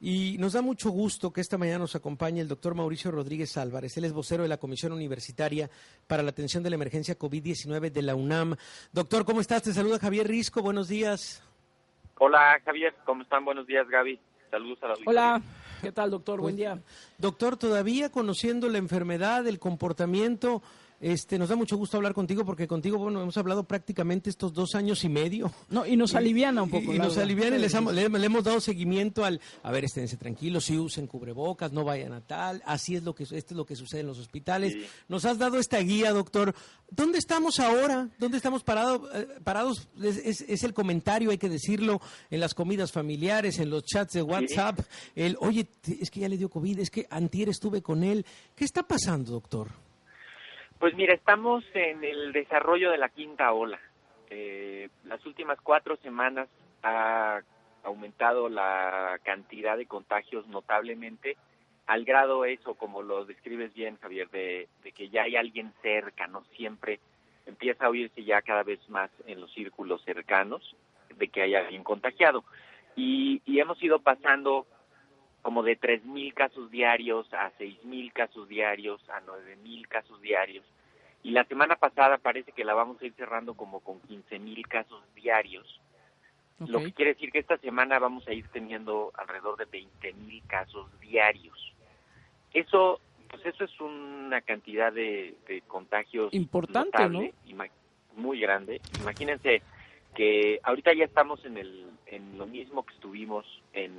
Y nos da mucho gusto que esta mañana nos acompañe el doctor Mauricio Rodríguez Álvarez. Él es vocero de la Comisión Universitaria para la Atención de la Emergencia COVID-19 de la UNAM. Doctor, ¿cómo estás? Te saluda Javier Risco. Buenos días. Hola, Javier. ¿Cómo están? Buenos días, Gaby. Saludos a la audiencia. Hola. ¿Qué tal, doctor? Buen día. Doctor, todavía conociendo la enfermedad, el comportamiento, nos da mucho gusto hablar contigo porque contigo, bueno, hemos hablado prácticamente estos 2 años y medio. No, y nos aliviana un poco. Y nos aliviana y le hemos dado seguimiento esténse tranquilos, sí usen cubrebocas, no vayan a tal, esto es lo que sucede en los hospitales. Sí. Nos has dado esta guía, doctor. ¿Dónde estamos ahora? ¿Dónde estamos parados? Es el comentario, hay que decirlo, en las comidas familiares, en los chats de WhatsApp. Sí. Oye, es que ya le dio COVID, es que antier estuve con él. ¿Qué está pasando, doctor? Pues mira, estamos en el desarrollo de la quinta ola. Las últimas 4 semanas ha aumentado la cantidad de contagios notablemente, al grado eso, como lo describes bien, Javier, de que ya hay alguien cerca, ¿no? Siempre empieza a oírse ya cada vez más en los círculos cercanos de que hay alguien contagiado. Y hemos ido pasando como de 3,000 casos diarios a 6,000 casos diarios, a 9,000 casos diarios. Y la semana pasada parece que la vamos a ir cerrando como con 15,000 casos diarios. Okay. Lo que quiere decir que esta semana vamos a ir teniendo alrededor de 20,000 casos diarios. Eso es una cantidad de contagios importante, notable, ¿no? Muy grande. Imagínense que ahorita ya estamos en lo mismo que estuvimos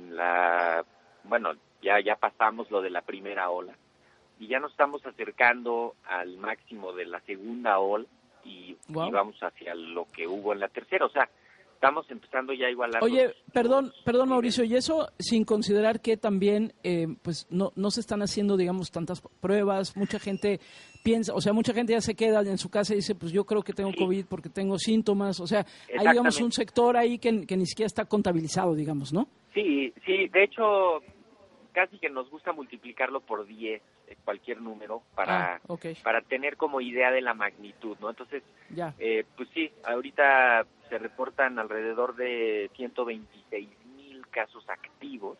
ya pasamos lo de la primera ola y ya nos estamos acercando al máximo de la segunda ola y vamos hacia lo que hubo en la tercera, o sea, estamos empezando ya a igualar. Oye, perdón Mauricio, y eso sin considerar que también pues no se están haciendo, digamos, tantas pruebas, mucha gente piensa, o sea, mucha gente ya se queda en su casa y dice, pues yo creo que tengo COVID porque tengo síntomas, o sea, hay, digamos, un sector ahí que ni siquiera está contabilizado, digamos, ¿no? Sí, de hecho, casi que nos gusta multiplicarlo por 10, cualquier número, para tener como idea de la magnitud, ¿no? Entonces, pues sí, ahorita se reportan alrededor de 126,000 casos activos,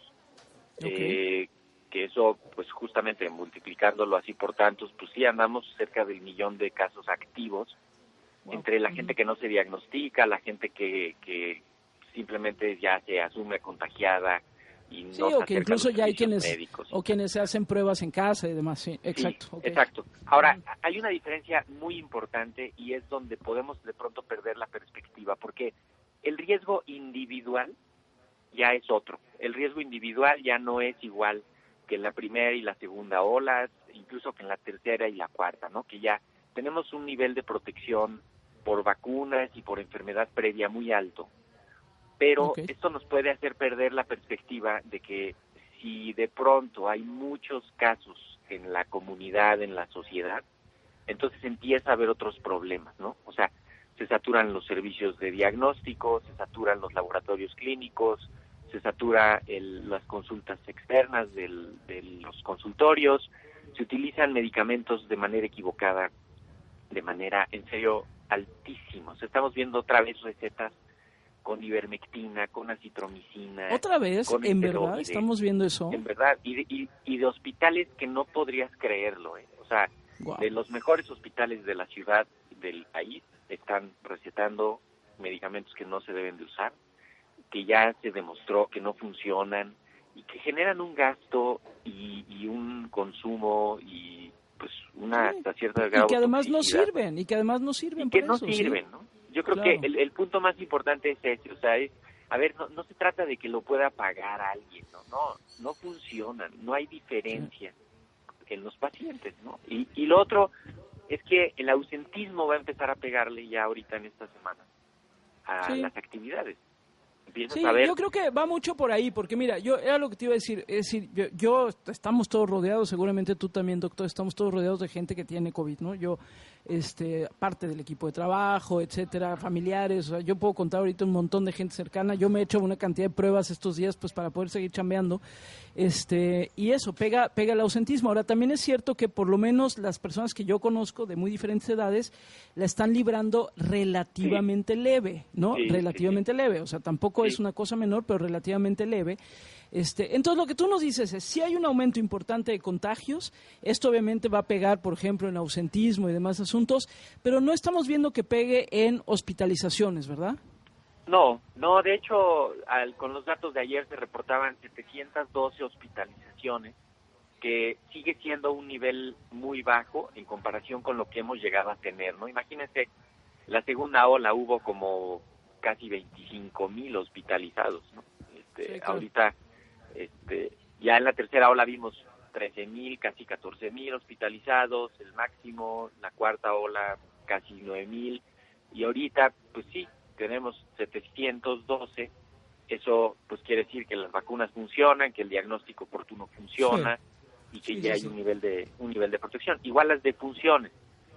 que eso, pues justamente multiplicándolo así por tantos, pues sí andamos cerca del 1,000,000 de casos activos, entre la gente que no se diagnostica, la gente que simplemente ya se asume contagiada, y no o que incluso ya hay médicos. quienes se hacen pruebas en casa y demás, sí, exacto. Sí, exacto. Ahora, hay una diferencia muy importante y es donde podemos de pronto perder la perspectiva, porque el riesgo individual ya es otro. El riesgo individual ya no es igual que en la primera y la segunda ola, incluso que en la tercera y la cuarta, ¿no? Que ya tenemos un nivel de protección por vacunas y por enfermedad previa muy alto. Pero esto nos puede hacer perder la perspectiva de que si de pronto hay muchos casos en la comunidad, en la sociedad, entonces empieza a haber otros problemas, ¿no? O sea, se saturan los servicios de diagnóstico, se saturan los laboratorios clínicos, se satura las consultas externas de los consultorios, se utilizan medicamentos de manera equivocada, de manera, en serio, altísimos. Estamos viendo otra vez recetas con ivermectina, con acitromicina. ¿Otra vez? ¿En verdad estamos viendo eso? En verdad, y de hospitales que no podrías creerlo, O sea, de los mejores hospitales de la ciudad, del país, están recetando medicamentos que no se deben de usar, que ya se demostró que no funcionan y que generan un gasto y un consumo y pues hasta cierto grado y que además no sirven, ¿no? Yo creo que el punto más importante es ese, o sea, no se trata de que lo pueda pagar alguien, no funcionan, no hay diferencia en los pacientes, ¿no? Y lo otro es que el ausentismo va a empezar a pegarle ya ahorita en esta semana a las actividades. Sí, yo creo que va mucho por ahí, porque mira, era lo que te iba a decir, es decir, yo estamos todos rodeados, seguramente tú también, doctor, estamos todos rodeados de gente que tiene COVID, ¿no? Yo, parte del equipo de trabajo, etcétera, familiares, o sea, yo puedo contar ahorita un montón de gente cercana, yo me he hecho una cantidad de pruebas estos días, pues, para poder seguir chambeando, y eso, pega el ausentismo. Ahora, también es cierto que por lo menos las personas que yo conozco de muy diferentes edades la están librando relativamente leve, ¿no? Relativamente leve, o sea, tampoco tampoco es una cosa menor, pero relativamente leve. Entonces, lo que tú nos dices es, si hay un aumento importante de contagios, esto obviamente va a pegar, por ejemplo, en ausentismo y demás asuntos, pero no estamos viendo que pegue en hospitalizaciones, ¿verdad? No, de hecho, con los datos de ayer se reportaban 712 hospitalizaciones, que sigue siendo un nivel muy bajo en comparación con lo que hemos llegado a tener, ¿no? Imagínense, la segunda ola hubo como casi 25,000 hospitalizados, ¿no? Sí, claro. Ahorita, ya en la tercera ola vimos 13,000, casi 14,000 hospitalizados, el máximo, la cuarta ola casi 9,000, y ahorita, pues sí, tenemos 712. Eso pues quiere decir que las vacunas funcionan, que el diagnóstico oportuno funciona, y que ya hay un nivel de protección. Igual las defunciones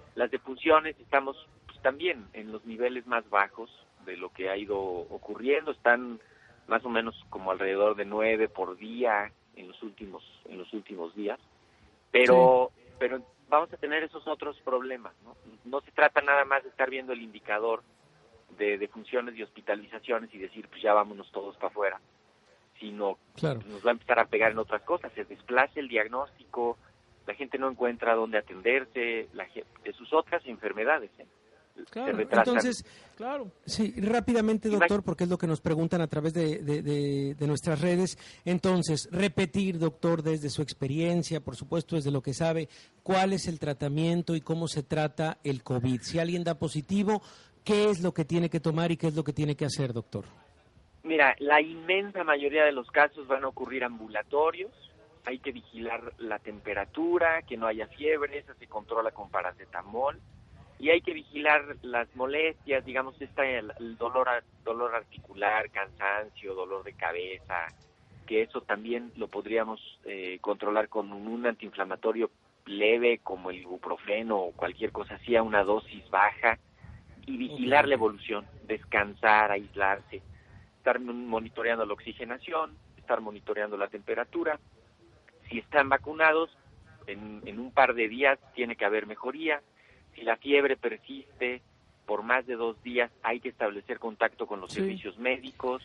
estamos pues, también en los niveles más bajos de lo que ha ido ocurriendo, están más o menos como alrededor de 9 por día en los últimos días, pero vamos a tener esos otros problemas, ¿no? No se trata nada más de estar viendo el indicador de defunciones y hospitalizaciones y decir, pues ya vámonos todos para afuera, sino nos va a empezar a pegar en otras cosas, se desplaza el diagnóstico, la gente no encuentra dónde atenderse, de sus otras enfermedades, Claro, entonces, sí, rápidamente, doctor, porque es lo que nos preguntan a través de nuestras redes. Entonces, repetir, doctor, desde su experiencia, por supuesto, desde lo que sabe, cuál es el tratamiento y cómo se trata el COVID. Si alguien da positivo, ¿qué es lo que tiene que tomar y qué es lo que tiene que hacer, doctor? Mira, la inmensa mayoría de los casos van a ocurrir ambulatorios. Hay que vigilar la temperatura, que no haya fiebre, esa se controla con paracetamol. Y hay que vigilar las molestias, digamos, el dolor articular, cansancio, dolor de cabeza, que eso también lo podríamos controlar con un antiinflamatorio leve como el ibuprofeno o cualquier cosa así a una dosis baja, y vigilar la evolución, descansar, aislarse, estar monitoreando la oxigenación, estar monitoreando la temperatura. Si están vacunados, en un par de días tiene que haber mejoría. Si la fiebre persiste por más de 2 días, hay que establecer contacto con los servicios médicos.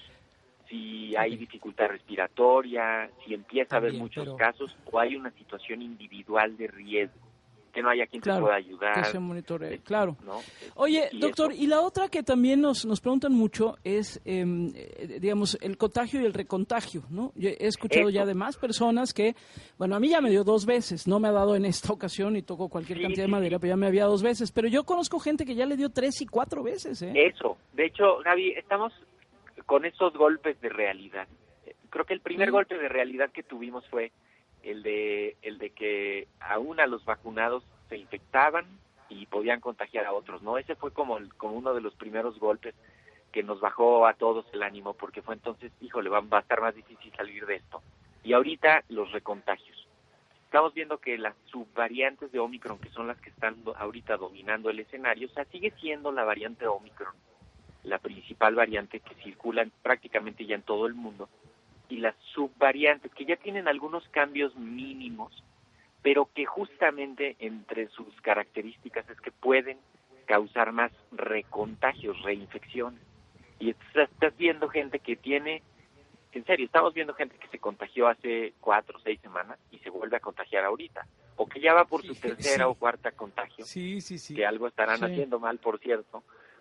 Si hay dificultad respiratoria, si empieza a haber muchos casos o hay una situación individual de riesgo, que no haya quien te pueda ayudar. Que se monitoree, claro. ¿No? Oye, doctor, y la otra que también nos preguntan mucho es, digamos, el contagio y el recontagio, ¿no? Yo he escuchado ya de más personas que, bueno, a mí ya me dio 2 veces, no me ha dado en esta ocasión y tocó cualquier cantidad de madera, pero ya me había 2 veces, pero yo conozco gente que ya le dio 3 y 4 veces, ¿eh? Eso, de hecho, Gaby, estamos con esos golpes de realidad. Creo que el primer golpe de realidad que tuvimos fue el de que aún a los vacunados se infectaban y podían contagiar a otros, ¿no? Ese fue como uno de los primeros golpes que nos bajó a todos el ánimo, porque fue entonces, híjole, va a estar más difícil salir de esto. Y ahorita los recontagios. Estamos viendo que las subvariantes de Omicron, que son las que están ahorita dominando el escenario, o sea, sigue siendo la variante Omicron la principal variante que circula prácticamente ya en todo el mundo, y las subvariantes que ya tienen algunos cambios mínimos, pero que justamente entre sus características es que pueden causar más recontagios, reinfecciones. Y estás viendo gente que tiene, en serio, estamos viendo gente que se contagió hace 4 o 6 semanas y se vuelve a contagiar ahorita, o que ya va por su tercera o cuarta contagio, que algo estarán haciendo mal, por cierto,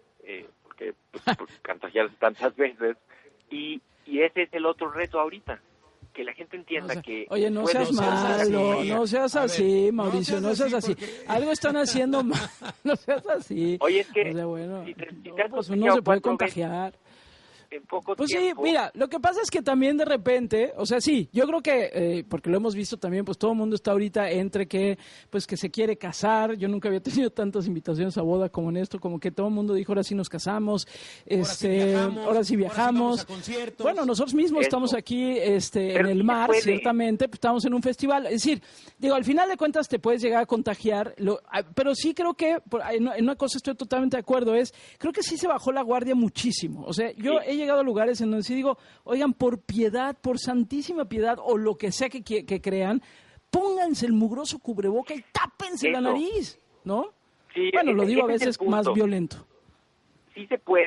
porque por contagiarse tantas veces, y ese es el otro reto ahorita, que la gente entienda que... Oye, no seas malo, no seas así, Mauricio, no seas así. Algo están haciendo mal, no seas así. Oye, es que... O sea, bueno, pues uno se puede contagiar. En poco pues tiempo. Sí, mira, lo que pasa es que también de repente, o sea, sí, yo creo que, porque lo hemos visto también, pues todo el mundo está ahorita entre que se quiere casar. Yo nunca había tenido tantas invitaciones a boda como en esto, como que todo el mundo dijo, ahora sí nos casamos, ahora sí viajamos. Bueno, nosotros mismos estamos aquí en el mar, ciertamente, pues, estamos en un festival. Es decir, digo, al final de cuentas te puedes llegar a contagiar, pero sí creo que, en una cosa estoy totalmente de acuerdo, creo que sí se bajó la guardia muchísimo. O sea, yo he llegado a lugares en donde sí digo, oigan, por piedad, por santísima piedad, o lo que sea que crean, pónganse el mugroso cubreboca y tápense la nariz, ¿no? Sí, bueno, lo digo a veces más violento. Sí se puede,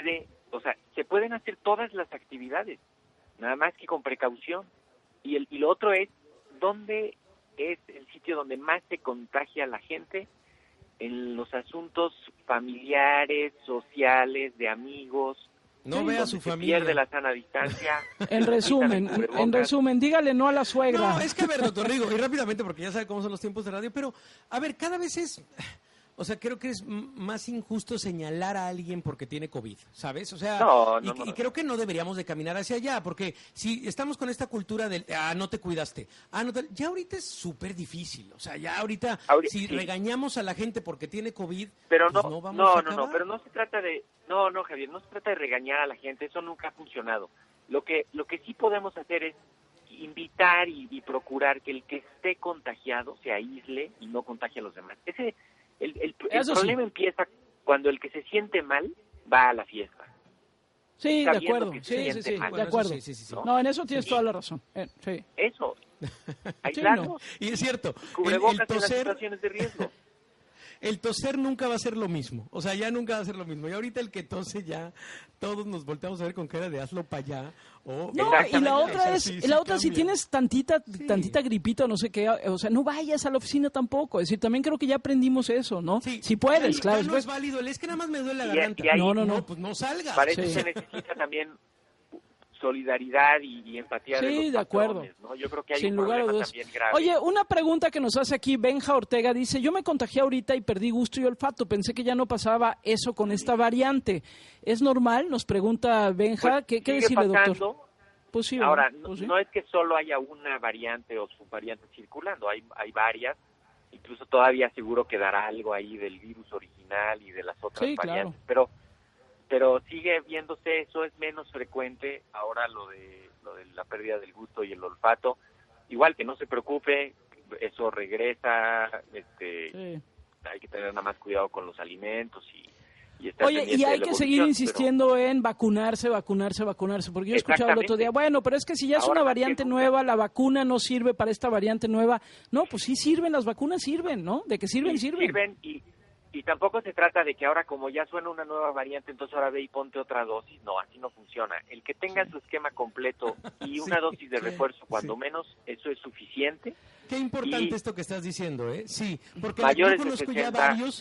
o sea, se pueden hacer todas las actividades, nada más que con precaución. Y lo otro es, ¿dónde es el sitio donde más se contagia la gente? En los asuntos familiares, sociales, de amigos. No vea a su familia. Pierde la sana distancia. En resumen, dígale no a la suegra. No, es que a ver, doctor Rigo, y rápidamente, porque ya sabe cómo son los tiempos de radio, pero, a ver, cada vez es... O sea, creo que es más injusto señalar a alguien porque tiene COVID, ¿sabes? O sea, y creo que no deberíamos de caminar hacia allá, porque si estamos con esta cultura del, no te cuidaste, ya ahorita es súper difícil. O sea, ya ahorita si regañamos a la gente porque tiene COVID, pero pues no vamos a acabar. No, pero no se trata de, Javier, no se trata de regañar a la gente, eso nunca ha funcionado. Lo que sí podemos hacer es invitar y procurar que el que esté contagiado se aísle y no contagie a los demás. El problema empieza cuando el que se siente mal va a la fiesta. Sí, de acuerdo. Sí, de acuerdo. No, en eso tienes toda la razón. Sí. Eso. Claro. No. Y es cierto. Cubrebocas en las situaciones de riesgo. El toser nunca va a ser lo mismo, o sea, ya nunca va a ser lo mismo. Y ahorita el que tose ya, todos nos volteamos a ver con cara de hazlo para allá. No, y la otra es, si tienes tantita gripita, no sé qué, o sea, no vayas a la oficina tampoco. Es decir, también creo que ya aprendimos eso, ¿no? Sí. Si puedes, claro. No es válido, es que nada más me duele la garganta. No, pues no salgas. Para eso se necesita también solidaridad y empatía de los patrones, ¿no? Yo creo que hay un problema también grave. Oye, una pregunta que nos hace aquí Benja Ortega, dice, yo me contagié ahorita y perdí gusto y olfato, pensé que ya no pasaba eso con esta variante. ¿Es normal? Nos pregunta Benja. Pues, ¿Qué decirle, pasando. Doctor? Pues sí, ahora, pues no es que solo haya una variante o subvariante circulando, hay varias, incluso todavía seguro quedará algo ahí del virus original y de las otras variantes, claro. Pero sigue viéndose, eso es menos frecuente ahora lo de la pérdida del gusto y el olfato. Igual que no se preocupe, eso regresa, hay que tener nada más cuidado con los alimentos y estar Oye, y hay que seguir insistiendo en vacunarse, porque yo escuchaba el otro día, bueno, pero es que si ya es una variante nueva, la vacuna no sirve para esta variante nueva. No, pues sí sirven, las vacunas sirven, ¿no? De que sirven. Sirven y tampoco se trata de que ahora como ya suena una nueva variante, entonces ahora ve y ponte otra dosis. No, así no funciona. El que tenga su esquema completo y una dosis de refuerzo, cuando menos, eso es suficiente. Qué importante esto que estás diciendo, ¿eh? Sí, porque yo conozco ya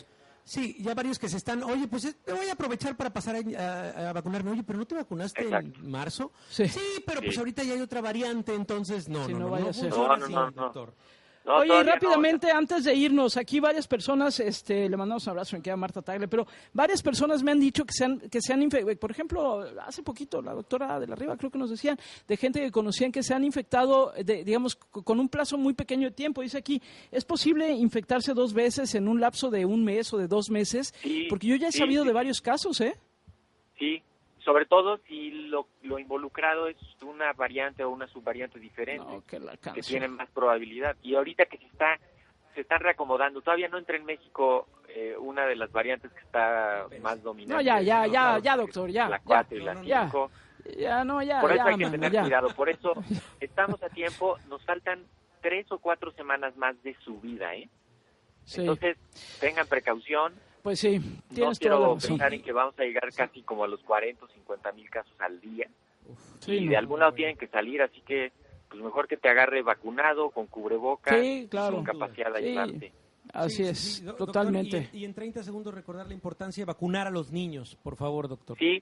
varios que se están, oye, pues voy a aprovechar para pasar a vacunarme. Oye, pero ¿no te vacunaste en marzo? Sí, pero pues ahorita ya hay otra variante, entonces no vaya a ser. No. Doctor. Oye, rápidamente, antes de irnos, aquí varias personas, le mandamos un abrazo, me queda Marta Tagle, pero varias personas me han dicho que se han infectado, por ejemplo, hace poquito, la doctora de la Riva creo que nos decían, de gente que conocían que se han infectado, digamos, con un plazo muy pequeño de tiempo. Dice aquí, ¿es posible infectarse 2 veces en un lapso de 1 mes o de 2 meses? Sí, porque yo ya he sabido de varios casos, ¿eh? Sí, sobre todo si lo involucrado es una variante o una subvariante diferente, que tienen más probabilidad. Y ahorita que se están reacomodando, todavía no entra en México una de las variantes que está más dominante. No, ya, doctor, ya. La 4 y la 5. Por eso hay que tener cuidado, por eso estamos a tiempo, nos faltan 3 o 4 semanas más de su vida, ¿eh? Sí. Entonces, tengan precaución. Pues sí, no quiero pensar en que vamos a llegar casi como a los 40 o 50 mil casos al día. Y de algún lado tienen que salir, así que pues mejor que te agarre vacunado, con cubrebocas, con capacidad de ayudarte. Así es, totalmente. Doctor, y en 30 segundos recordar la importancia de vacunar a los niños, por favor, doctor. Sí,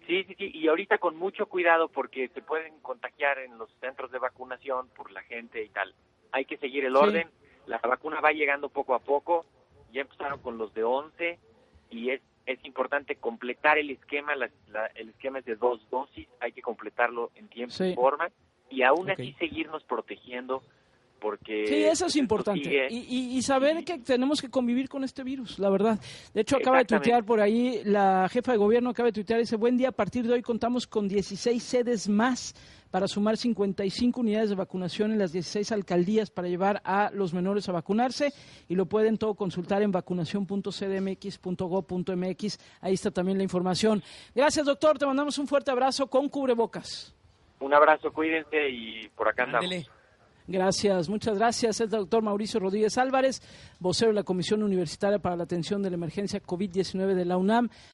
y ahorita con mucho cuidado porque se pueden contagiar en los centros de vacunación por la gente y tal. Hay que seguir el orden, la vacuna va llegando poco a poco. Ya empezaron con los de 11 y es importante completar el esquema. El esquema es de 2 dosis, hay que completarlo en tiempo y forma y aún así seguirnos protegiendo porque... Sí, eso es importante y saber que tenemos que convivir con este virus, la verdad. De hecho, acaba de tuitear por ahí, la jefa de gobierno acaba de tuitear, dice, buen día, a partir de hoy contamos con 16 sedes más para sumar 55 unidades de vacunación en las 16 alcaldías para llevar a los menores a vacunarse y lo pueden todo consultar en vacunacion.cdmx.gov.mx. Ahí está también la información. Gracias, doctor. Te mandamos un fuerte abrazo con cubrebocas. Un abrazo, cuídense y por acá andamos. Gracias, muchas gracias. Es el doctor Mauricio Rodríguez Álvarez, vocero de la Comisión Universitaria para la Atención de la Emergencia COVID-19 de la UNAM.